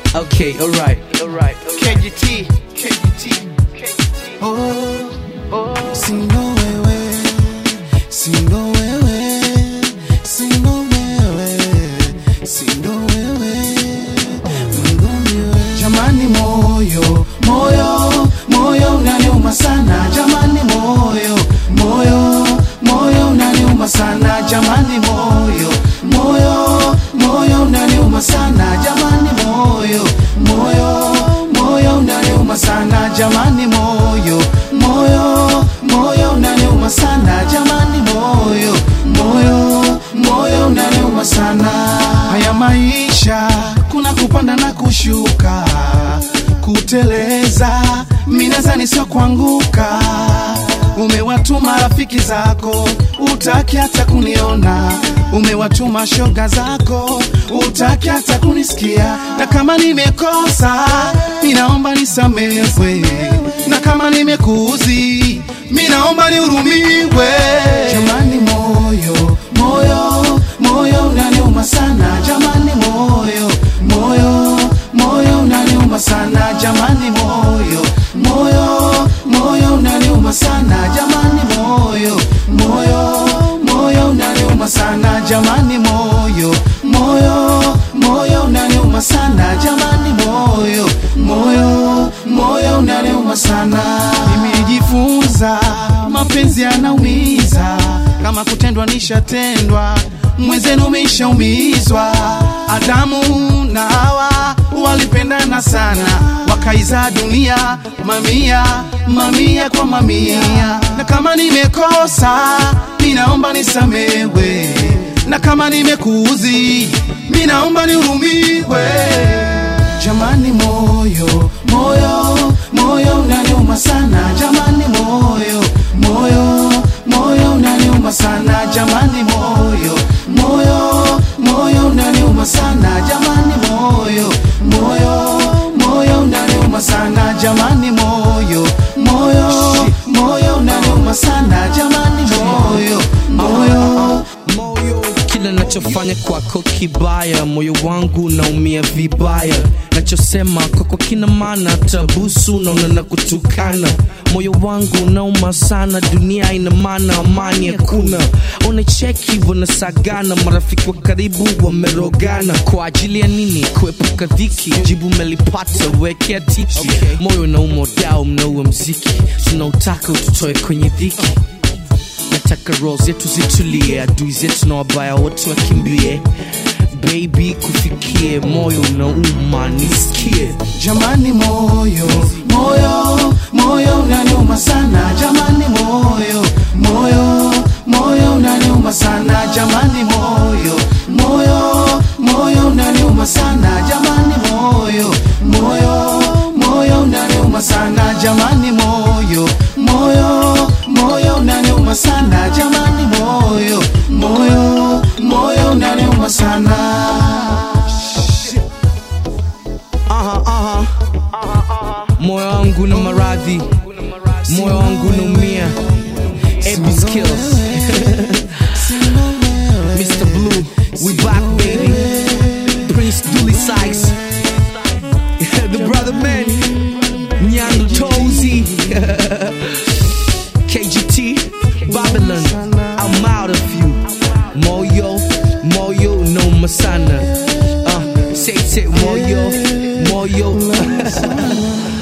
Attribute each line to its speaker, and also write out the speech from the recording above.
Speaker 1: Okay, alright.
Speaker 2: KGT.
Speaker 3: Sino wewe, sino wewe, sino wewe, sino wewe, jamani moyo, moyo, moyo unaniuma sana, jamani moyo, moyo, moyo unaniuma sana, jamani moyo, moyo, moyo unaniuma sana, jamani moyo, moyo, moyo unaniuma sana, jamani moyo, moyo, moyo unaniuma sana, jamani moyo, moyo, moyo unaniuma sana. Haya maisha kuna kupanda na kushuka, kuteleza minazani sio kuanguka. Umewatuma rafiki zako utaki hata kuniona, umewatuma shoga zako utaki hata kunisikia. Na kama nimekosa ninaomba nisamehewe, na kama nimekuuzi ninaomba nihurumiwe. Jamani moyo, moyo, moyo unaniuma sana, jamani moyo, moyo, moyo unaniuma sana, jamani moyo, moyo, moyo unaniuma sana, jamani moyo, moyo, moyo unaniuma sana, jamani moyo, moyo, moyo unaniuma sana, jamani moyo, moyo, moyo unaniuma sana. Nimejifunza mapenzi yanaumiza, kama kutendwa nishatendwa, mwenzenu umeshaumizwa. Adamu na Hawa walipendana sana, wakaiza dunia mamia, mamia kwa mamia. Na kama nimekosa ninaomba nisamehewe, na kama nimekuuzi ninaomba nihurumiwe. Jamani moyo, moyo, moyo unaniuma sana, jamani moyo, moyo, moyo unaniuma sana, jamani moyo, moyo, moyo unaniuma sana, jamani moyo, moyo, moyo unaniuma sana, jamani moyo, moyo, moyo unaniuma sana, jamani moyo, moyo.
Speaker 1: Kila nachofanya kwako kibaya, moyo wangu naumia vibaya. Nachosema kwako kina maana, tabusu naona na kutukana. Moyo wangu nauma sana, dunia ina maana, amani hakuna. Unacheki hivyo nasagana, marafiki wa karibu wamerogana. Kwa ajili ya nini? Kuepuka dhiki, jibu melipata, wekea tiki. Moyo nauma dao, mnaua mziki, tunautaka ututoe kwenye dhiki. Nataka roho zetu zitulie, adui zetu na wabaya wote wakimbie. Baby kufikie, moyo unauma nisikie.
Speaker 3: Jamani moyo, moyo, moyo unaniuma sana, jamani moyo, moyo, moyo unaniuma sana, jamani moyo, moyo, moyo unaniuma sana, jamani moyo, moyo, moyo unaniuma sana, jamani moyo, moyo, moyo unaniuma sana, jamani moyo, moyo, moyo unaniuma sana.
Speaker 1: Moyo wangu na maradhi, moyo wangu naumia. Epi Skills Mr. Blue, we back baby. Prince Dooley Sykes The Brother Man, Nyando Tozy KGT, Babylon, I'm out of you. Moyo, moyo no masana. Say moyo, moyo